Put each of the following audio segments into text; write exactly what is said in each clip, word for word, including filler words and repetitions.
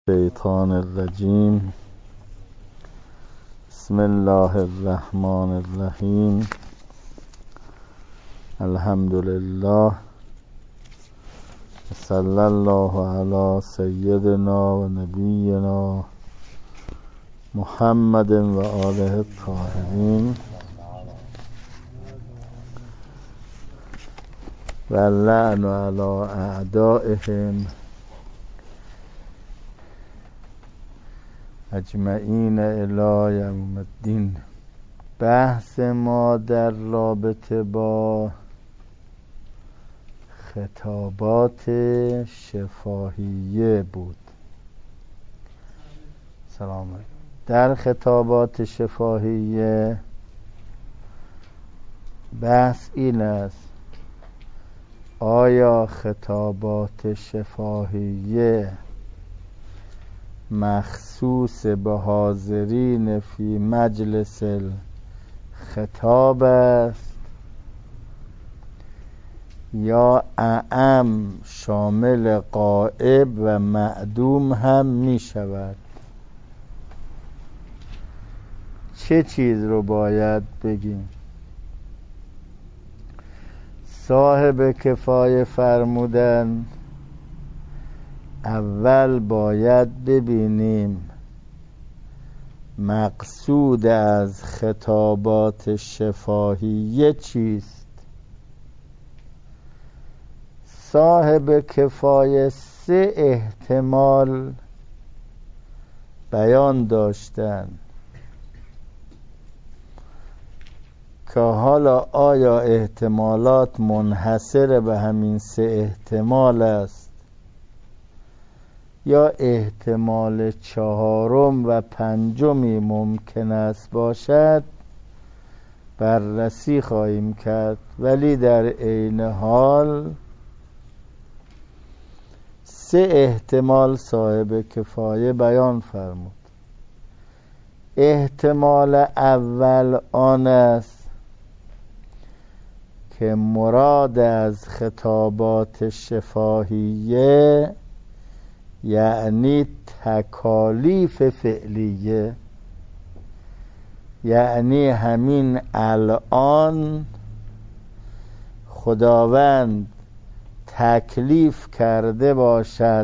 الشیطان الرجیم. بسم الله الرحمن الرحیم. الحمد لله. صلی الله علی سیدنا و نبینا محمد و آله الطاهرین و اللعن علی اعدائهم اجمعین الی یوم الدین. بحث ما در رابطه با خطابات شفاهیه بود. سلام علیکم. در خطابات شفاهیه بحث این است: آیا خطابات شفاهیه مخصوص به حاضرین فی مجلس الخطاب است یا اعم شامل غائب و معدوم هم می شود؟ چه چیز رو باید بگیم؟ صاحب کفایه فرمودن اول باید ببینیم مقصود از خطابات شفاهیه چیست. صاحب کفایه سه احتمال بیان داشتن که حالا آیا احتمالات منحصر به همین سه احتمال است یا احتمال چهارم و پنجمی ممکن است باشد بررسی خواهیم کرد، ولی در عین حال سه احتمال صاحب کفایه بیان فرمود. احتمال اول آن است که مراد از خطابات شفاهیه یعنی تکالیف فعلیه، یعنی همین الان خداوند تکلیف کرده باشد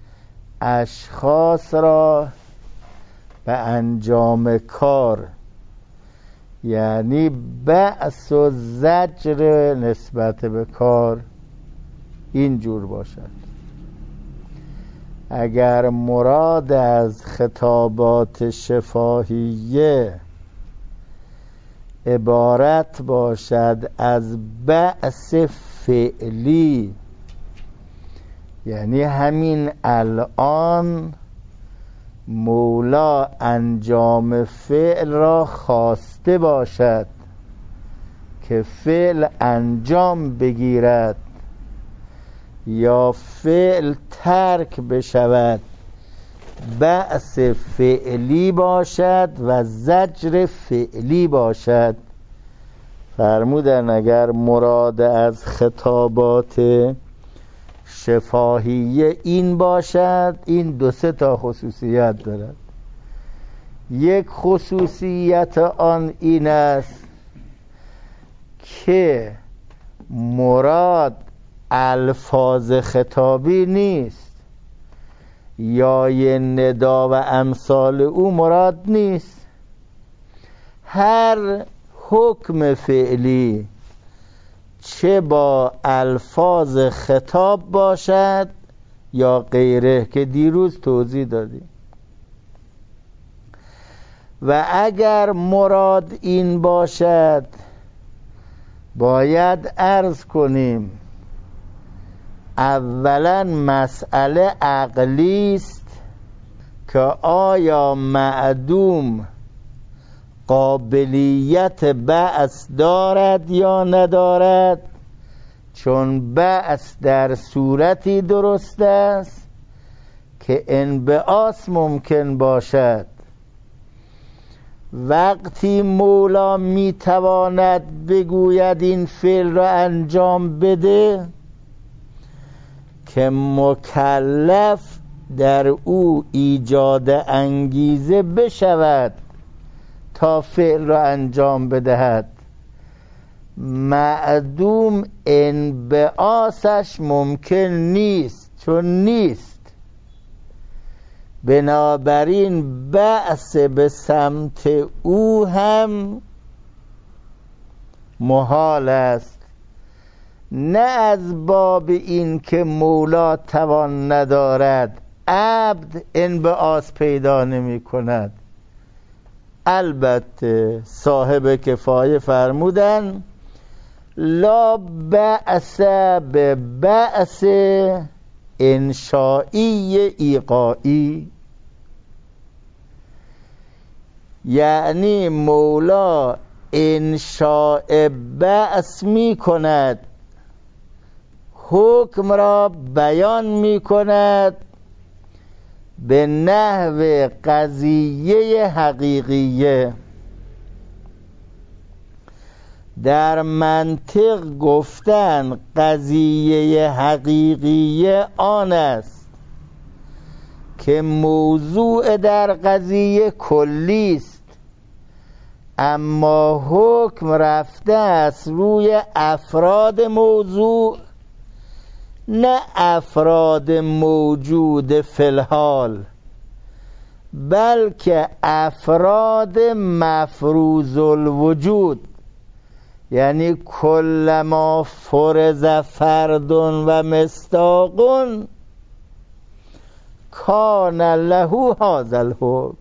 اشخاص را به انجام کار، یعنی بأس و زجر نسبت به کار اینجور باشد. اگر مراد از خطابات شفاهیه عبارت باشد از بأس فعلی، یعنی همین الان مولا انجام فعل را خواسته باشد که فعل انجام بگیرد یا فعل ترک بشود، بأس فعلی باشد و زجر فعلی باشد. فرمودن اگر مراد از خطابات شفاهیه این باشد، این دو سه تا خصوصیت دارد. یک خصوصیت آن این است که مراد الفاظ خطابی نیست، یا یه ندا و امثال او مراد نیست. هر حکم فعلی چه با الفاظ خطاب باشد یا غیره که دیروز توضیح دادیم. و اگر مراد این باشد باید عرض کنیم اولا مسئله عقلی است که آیا معدوم قابلیت بأس دارد یا ندارد، چون بأس در صورتی درست است که انبعاث ممکن باشد. وقتی مولا میتواند بگوید این فعل را انجام بده که مکلف در او ایجاد انگیزه بشود تا فعل را انجام بدهد، معدوم انبعاثش ممکن نیست، چون نیست. بنابراین بعث به سمت او هم محال است، نه از باب این که مولا توان ندارد عبد انبعاث پیدا نمی کند. البته صاحب کفایه فرمودن لا بعث به بعث انشائی ایقائی، یعنی مولا انشاء بعث می کند، حکم را بیان می کند به نحو قضیه حقیقیه. در منطق گفتن قضیه حقیقیه آن است که موضوع در قضیه کلی است، اما حکم رفته است روی افراد موضوع، نه افراد موجود فی الحال، بلکه افراد مفروض الوجود، یعنی کلما فرض فرد و مصداق کان له هذا الحکم.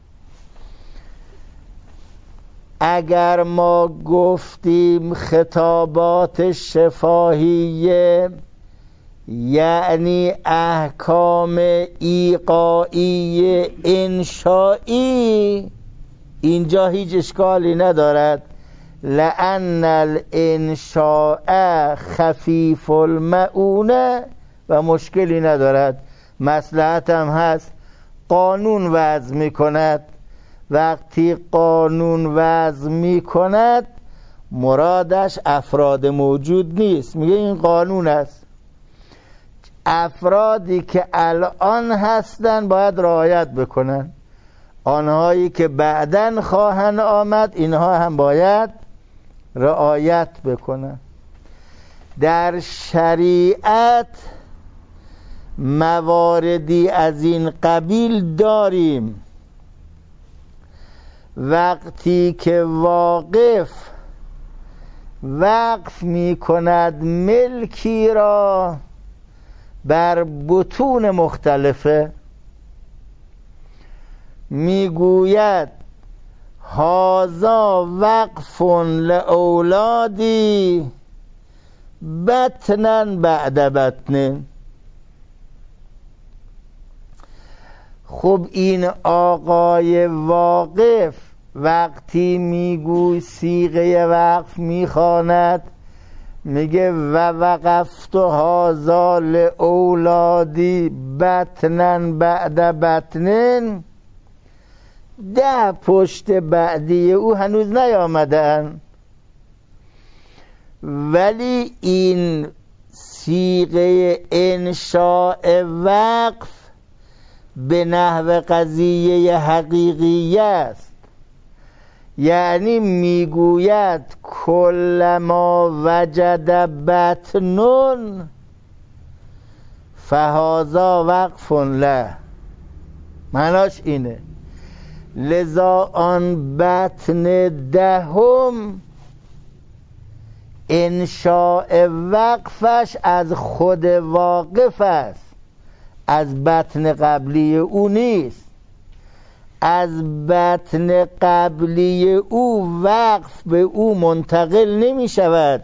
اگر ما گفتیم خطابات شفاهیه یعنی احکام ایقائی انشائی، اینجا هیچ اشکالی ندارد، لأن الانشاء خفیف المعونه و مشکلی ندارد. مصلحت هم هست. قانون وضع می کند، وقتی قانون وضع می کند مرادش افراد موجود نیست، میگه این قانون است، افرادی که الان هستن باید رعایت بکنن، آنهایی که بعدن خواهند آمد اینها هم باید رعایت بکنن. در شریعت مواردی از این قبیل داریم، وقتی که واقف وقف می کند ملکی را بر بطون مختلفه، میگوید هذا وقف لاولادی بطنا بعد بطن. خب این آقای واقف وقتی میگوی صیغه وقف میخواند، میگه و وقفت هذا لاولادی بطنا بعد بطن، ده پشت بعدی او هنوز نیامدن، ولی این صیغه انشاء وقف به نحو قضیه حقیقی است، یعنی میگوید کلما وجد بطن فهذا وقف له، معناش اینه. لذا آن بطن دهم انشاء وقفش از خود واقف است، از بطن قبلی او نیست. از بطن قبلی او وقف به او منتقل نمی شود،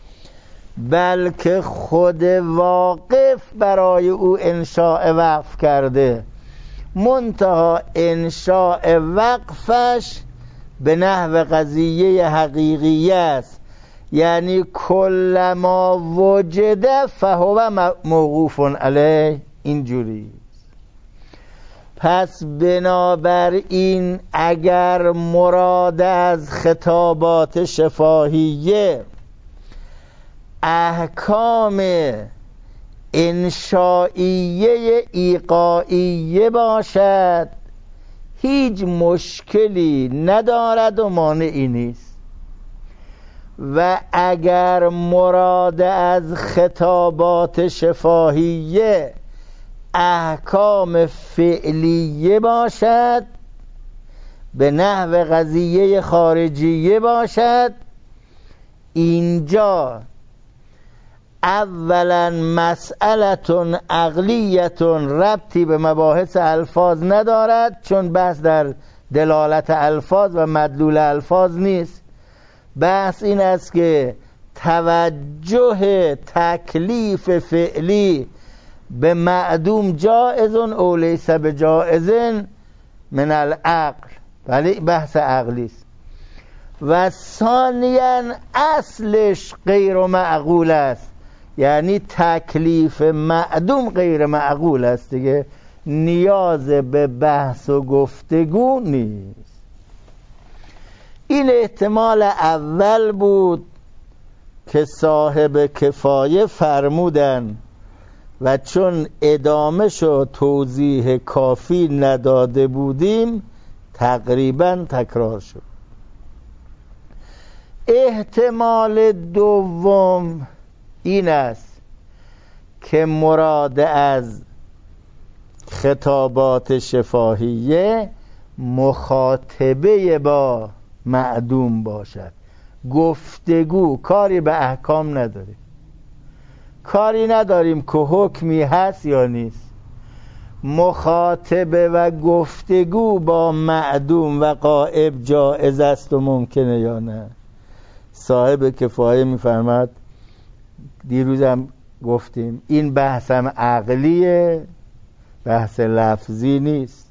بلکه خود واقف برای او انشاء وقف کرده، منتها انشاء وقفش به نحو قضیه حقیقی است، یعنی کلما وجد فهو موقوف علیه، اینجوری. پس بنابراین اگر مراد از خطابات شفاهیه احکام انشائیه ایقاعیه باشد هیچ مشکلی ندارد و مانعی نیست. و اگر مراد از خطابات شفاهیه احکام فعلیه باشد، به نحو قضیه خارجیه باشد، اینجا اولا مسئلتون عقلیتون ربطی به مباحث الفاظ ندارد، چون بحث در دلالت الفاظ و مدلول الفاظ نیست. بحث این است که توجه تکلیف فعلی به معدوم جائزون او لیس بجائزن من العقل، ولی بحث عقلی است. و ثانیا اصلش غیر معقول است، یعنی تکلیف معدوم غیر معقول است دیگه، نیاز به بحث و گفتگو نیست. این احتمال اول بود که صاحب کفایه فرمودن و چون ادامه شو توضیح کافی نداده بودیم تقریبا تکرار شد. احتمال دوم این است که مراد از خطابات شفاهیه مخاطبه با معدوم باشد، گفتگو، کاری به احکام نداره، کاری نداریم که حکمی هست یا نیست. مخاطبه و گفتگو با معدوم و غائب جائز است و ممکنه یا نه. صاحب کفایه میفرماد، دیروزم گفتیم این بحثم عقلیه، بحث لفظی نیست.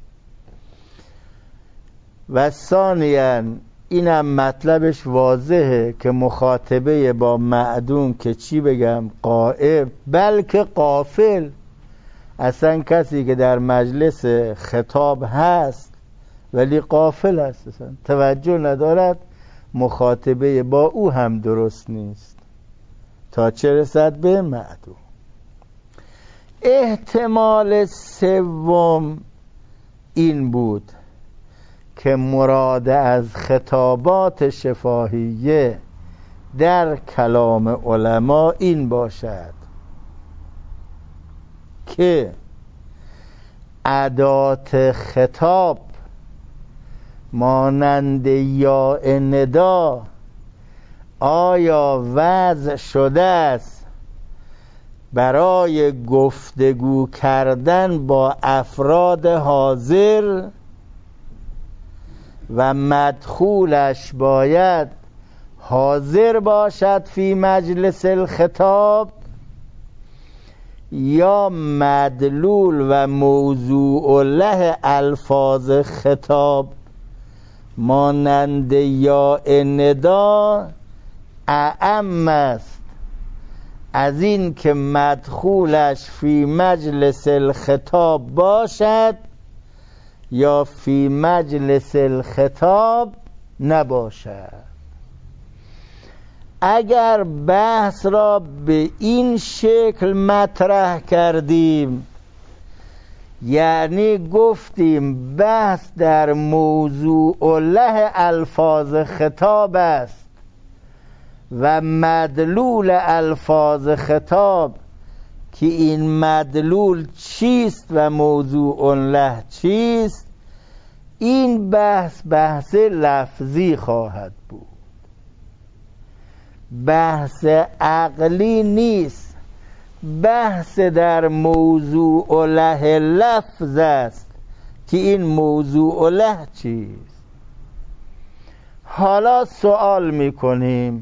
و ثانیاً اینم مطلبش واضحه که مخاطبه با معدوم که چی بگم، غائب بلکه غافل، اصلا کسی که در مجلس خطاب هست ولی غافل است، اصلا توجه ندارد، مخاطبه با او هم درست نیست تا چه رسد به معدوم. احتمال سوم این بود که مراد از خطابات شفاهیه در کلام علما این باشد که ادات خطاب مانند یا ندا آیا وضع شده است برای گفتگو کردن با افراد حاضر و مدخولش باید حاضر باشد فی مجلس الخطاب، یا مدلول و موضوع له الفاظ خطاب مانند یا ندا اعم است از این که مدخولش فی مجلس الخطاب باشد یا فی مجلس الخطاب نباشد. اگر بحث را به این شکل مطرح کردیم، یعنی گفتیم بحث در موضوع له الفاظ خطاب است و مدلول الفاظ خطاب که این مدلول چیست و موضوع له چیست، این بحث بحث لفظی خواهد بود، بحث عقلی نیست. بحث در موضوع له لفظ است که این موضوع له چیست. حالا سوال میکنیم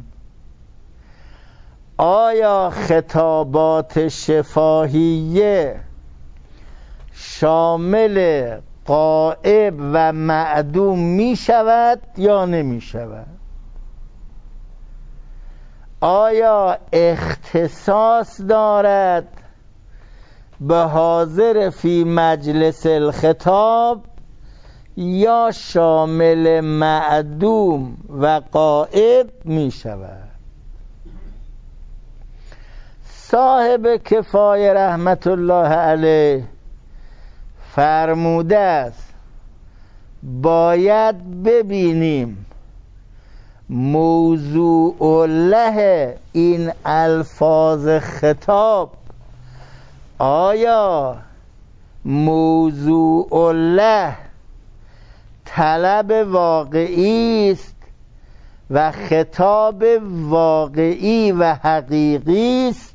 آیا خطابات شفاهیه شامل غائب و معدوم می شود یا نمی شود؟ آیا اختصاص دارد به حاضر فی مجلس الخطاب یا شامل معدوم و غائب می شود؟ صاحب کفایه رحمت الله علیه فرموده است باید ببینیم موضوع له این الفاظ خطاب آیا موضوع له طلب واقعی است و خطاب واقعی و حقیقی است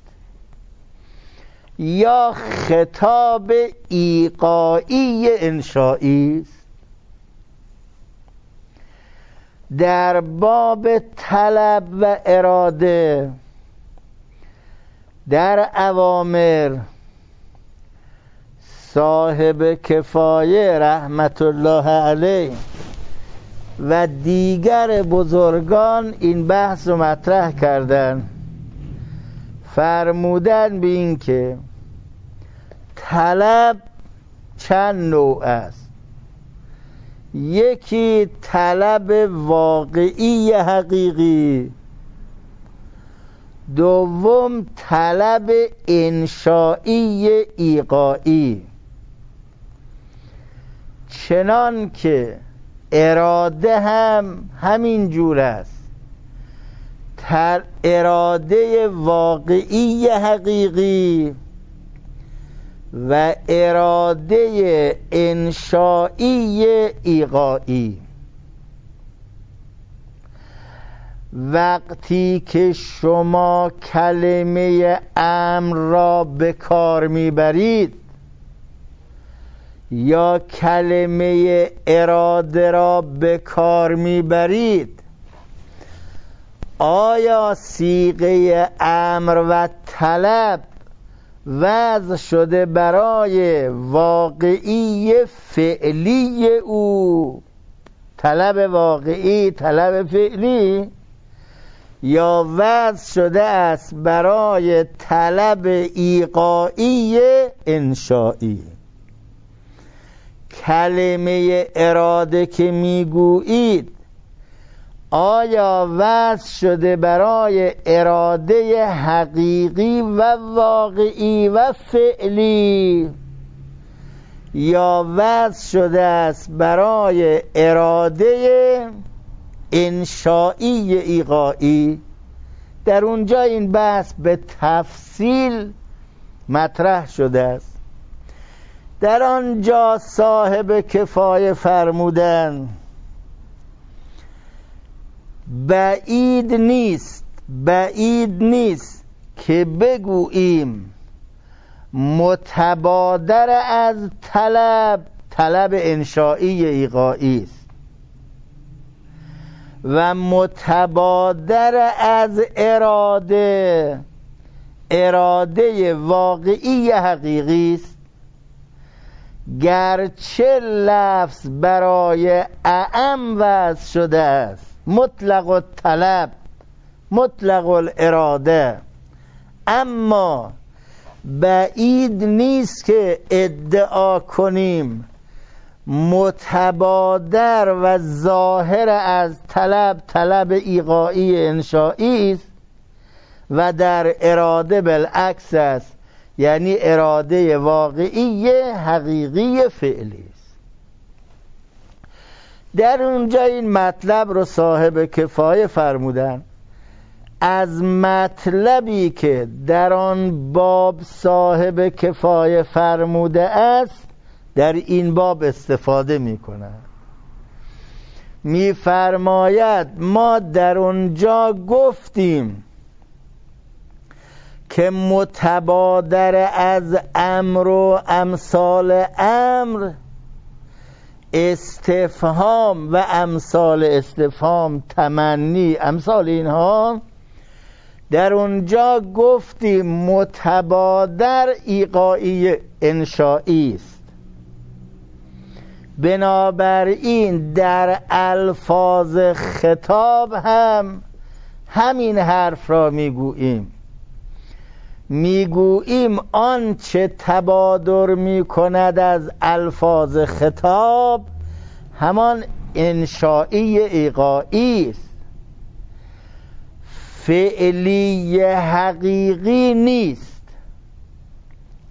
یا خطاب ایقاعی انشایی است. در باب طلب و اراده در اوامر صاحب کفایه رحمت الله علیه و دیگر بزرگان این بحث رو مطرح کردن، فرمودن به این که طلب چند نوع است. یکی طلب واقعی حقیقی، دوم طلب انشایی ایقاعی. چنان که اراده هم همین جور است، اراده واقعی حقیقی و اراده انشایی ایقاعی. وقتی که شما کلمه امر را به کار میبرید یا کلمه اراده را به کار میبرید، آیا صیغه امر و طلب وضع شده برای واقعی فعلی او، طلب واقعی طلب فعلی، یا وضع شده است برای طلب ایقاعی انشایی؟ کلمه اراده که میگویید آیا وضع شده برای اراده حقیقی و واقعی و فعلی، یا وضع شده است برای اراده انشایی ایقاعی؟ در اونجا این بحث به تفصیل مطرح شده است. در آنجا صاحب کفایه فرمودن بعید نیست بعید نیست که بگوییم متبادر از طلب طلب انشایی ایقاعی است و متبادر از اراده اراده واقعی حقیقی است، گرچه لفظ برای اعم وضع شده است، مطلق الطلب مطلق الاراده، اما بعید نیست که ادعا کنیم متبادر و ظاهر از طلب طلب ایقاعی انشایی است و در اراده بالعکس است، یعنی اراده واقعی حقیقی فعلی است. در اونجا این مطلب رو صاحب کفایه فرمودن. از مطلبی که در آن باب صاحب کفایه فرموده است در این باب استفاده می کنند. می فرماید ما در اونجا گفتیم که متبادر از امر و امثال امر، استفهام و امثال استفهام، تمنی، امثال اینها، در اونجا گفتیم متبادر ایقاعی انشایی است. بنابراین در الفاظ خطاب هم همین حرف را میگوییم میگوییم آنچه تبادر میکند از الفاظ خطاب همان انشایی ایقاعی است، فعلی حقیقی نیست.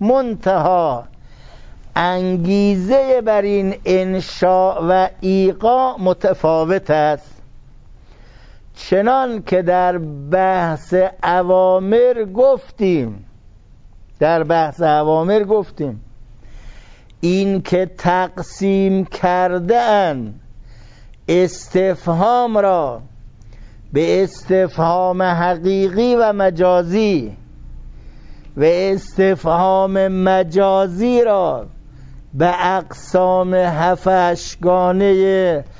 منتها انگیزه بر این انشاء و ایقاع متفاوت است. چنان که در بحث اوامر گفتیم در بحث اوامر گفتیم این که تقسیم کردن استفهام را به استفهام حقیقی و مجازی و استفهام مجازی را به اقسام هفت‌گانه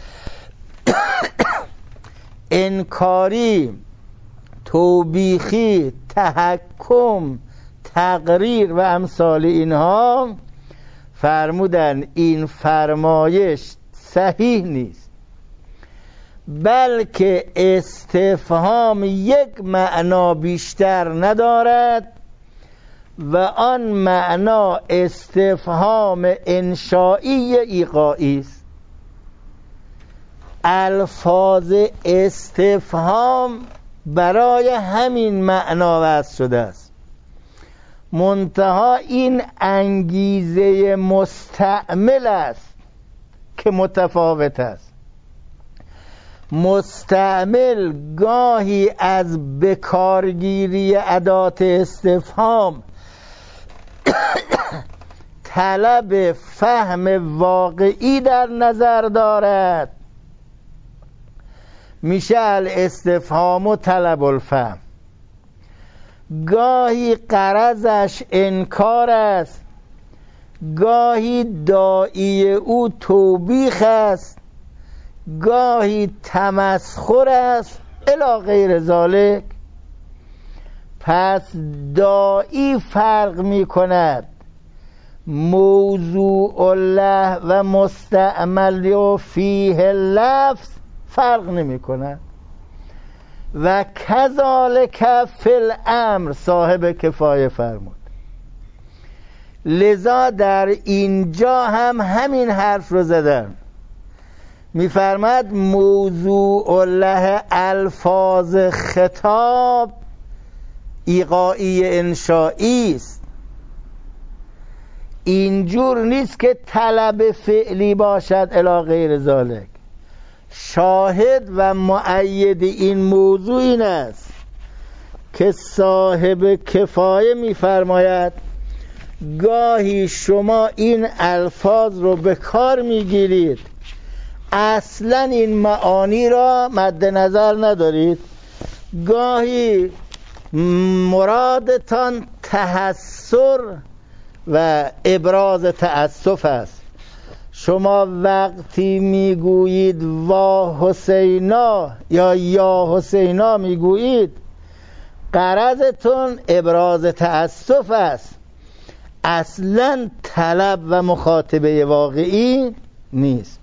انکاری، توبیخی، تحکم، تقریر و امثال اینها فرمودن این فرمایش صحیح نیست، بلکه استفهام یک معنا بیشتر ندارد و آن معنا استفهام انشایی ایقاعی است. الفاظ استفهام برای همین معنا وضع شده است، منتها این انگیزه مستعمل است که متفاوت است. مستعمل گاهی از بکارگیری ادات استفهام طلب فهم واقعی در نظر دارد، میشه الاستفهام و طلب الفهم. گاهی غرضش انکار است، گاهی داعی او توبیخ است، گاهی تمسخر است الی غیر ذالک. پس داعی فرق می کند موضوع له و مستعمل و فیه لفظ فرق نمی کند. و کذالک فی الامر صاحب کفایه فرمود. لذا در اینجا هم همین حرف رو زدن، میفرماد موضوع له الفاظ خطاب ایقاعی انشائی است. اینجور نیست که طلب فعلی باشد الی غیر ذالک. شاهد و مؤید این موضوع این است که صاحب کفایه میفرماید گاهی شما این الفاظ رو به کار میگیرید، اصلا این معانی را مد نظر ندارید، گاهی مرادتان تحسر و ابراز تأسف است. شما وقتی میگویید وا حسینا یا یا حسینا میگویید، غرضتون ابراز تأسف است، اصلا طلب و مخاطبه واقعی نیست.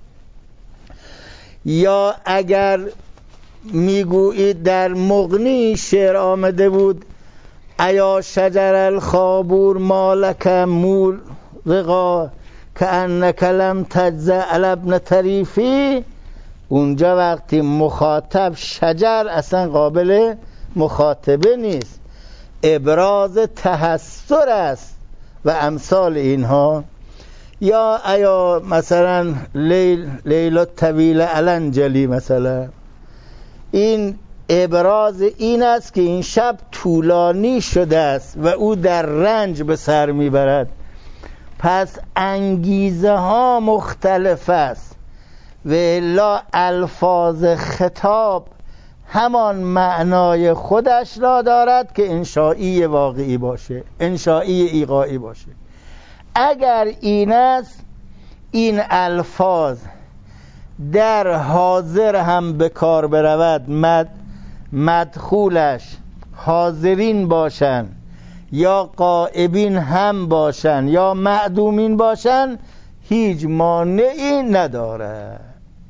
یا اگر میگویید در مغنی شعر آمده بود ایا شجر الخابور مالک مول رقا که انک لم تجزع علی ابن طریفی، اونجا وقتی مخاطب شجر اصلا قابل مخاطبه نیست، ابراز تحسر است و امثال اینها. یا ایا مثلا لیل لیل طویل الانجلی، مثلا این ابراز این است که این شب طولانی شده است و او در رنج به سر میبرد. پس انگیزه ها مختلف است و الا الفاظ خطاب همان معنای خودش را دارد که انشائی واقعی باشه، انشائی ایقاعی باشه. اگر این است، این الفاظ در حاضر هم به کار برود، مد مدخولش حاضرین باشن یا غائبین هم باشن یا معدومین باشن، هیچ مانعی نداره.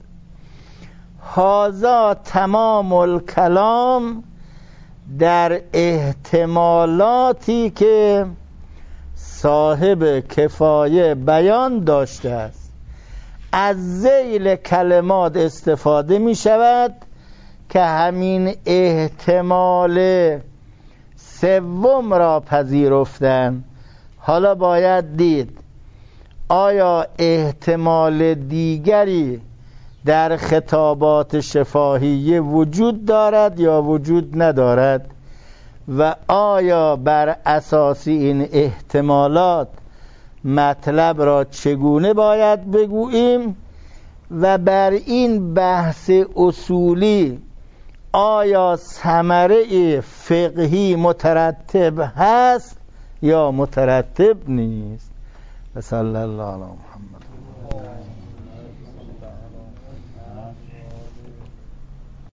هذا تمام الکلام در احتمالاتی که صاحب کفایه بیان داشته است. از ذیل کلمات استفاده می شود که همین احتمال سوم را پذیرفتن حالا باید دید آیا احتمال دیگری در خطابات شفاهیه وجود دارد یا وجود ندارد و آیا بر اساس این احتمالات مطلب را چگونه باید بگوییم و بر این بحث اصولی آیا ثمره فقهی مترتب هست یا مترتب نیست. صلی الله علی محمد.